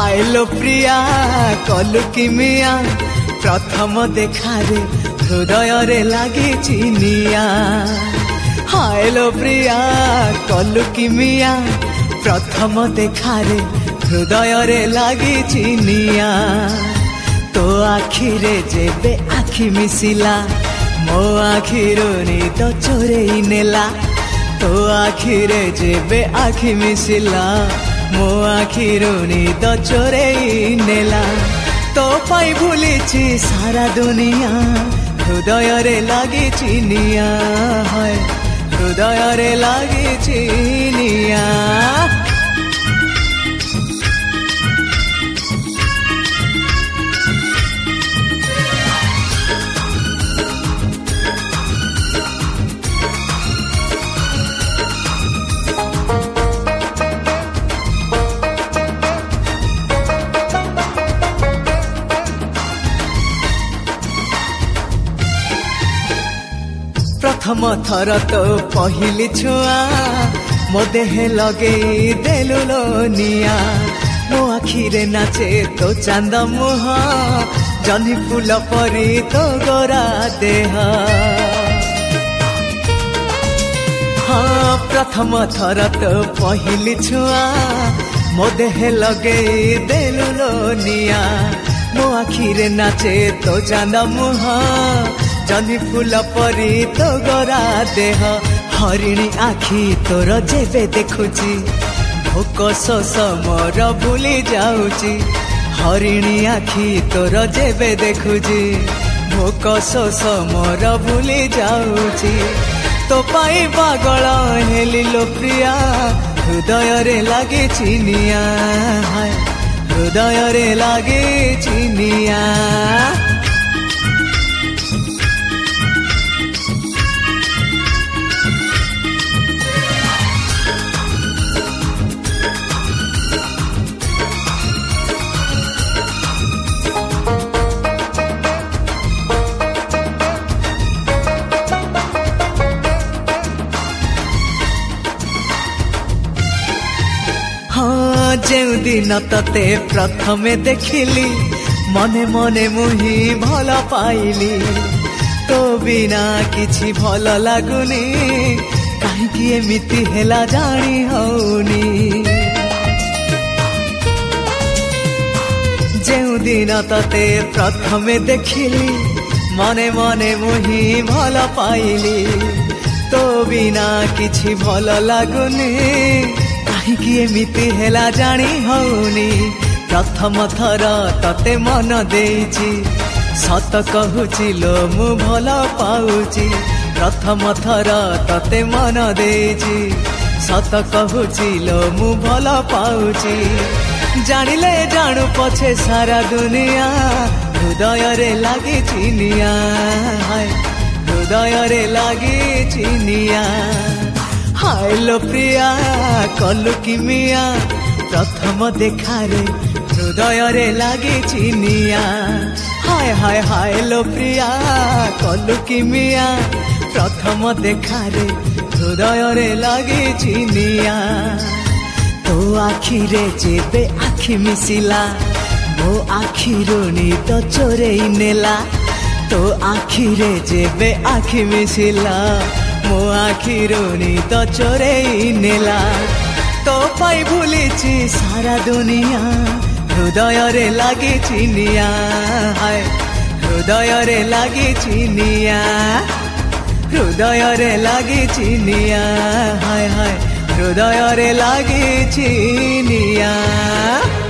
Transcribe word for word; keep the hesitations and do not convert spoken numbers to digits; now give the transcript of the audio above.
हाय लो प्रिया कलु किमिया प्रथम देखारे हृदय रे लागी चिनिया। हाय लो प्रिया कलु किमिया प्रथम देखारे हृदय रे लागी चिनिया। तो आखिरे जेबे आखि मिसिला मो आखिरो निद चोरेई नेला। तो आखिरे जेबे आखि मिसिला मो आखिरो निद चोरेई नेला। तो पाई भूलिछि सारा दुनिया हृदय रे लागी चिनिया। हाय हृदय रे लागी चिनिया। प्रथम थर तो पहली छुआ मो देह लगे देलु लोनिया। मो आखिरे नाचे तो चांद मुह जह्नी फूल परी तो गोरा देह। हाँ प्रथम थर तो पहली छुआ मो देह लगे देलु लोनिया। मो आखिरे नाचे तो चांद मुह जह्नी फूल परी तो गोरा देह। हरिणी आखि तोर जेबे देखुची भोक शोष मोर भूली जाऊची। हरिणी आखि तोर जेबे देखुची भोक शोष मोर भूली जाऊची। तो पाई पागल हेली लो प्रिया हृदय रे लागे चिनिया। हाय हृदय रे लागे चिनिया। हाँ जेउ दिन तते प्रथमे देखिली मने मने मुही भल पाइली। तो बिना किछि भल लागुनी काहीकि एमिति हेला जानी हौनी। जेउ दिन तते प्रथमे देखिली मने मने मुही भल पाइली। तो बिना किछि भल लागुनी काहीकि एमिति हेला जानी हौनी। प्रथम थर तते मन देइछि सत कहूछि लो मु भल पाउछि। प्रथम थर तते मन देइछि सत कहूछि लो मु भल पाउछि। जानिले जानु पछे सारा दुनिया हृदय रे लागी चिनिया। हाय हृदय रे लागी चिनिया। हाय लो प्रिया कलु किमिया प्रथम देखारे हृदय रे लागी चिनिया। हाय हाय हाय लो प्रिया कलु किमिया प्रथम देखारे हृदय रे लागी चिनिया। तो आखिरे जेबे आखि मिसिला मो आखिरो निद चोरेई नेला। तो आखिरे जेबे आखि मिसिला मो आखिरो निद चोरेई नेला। तो पाई भूलिछि सारा दुनिया हृदय रे लागी चिनिया। हाय हृदय रे लागी चिनिया। हृदय रे लागी चिनिया। हाय हाय हृदय रे लागी चिनिया।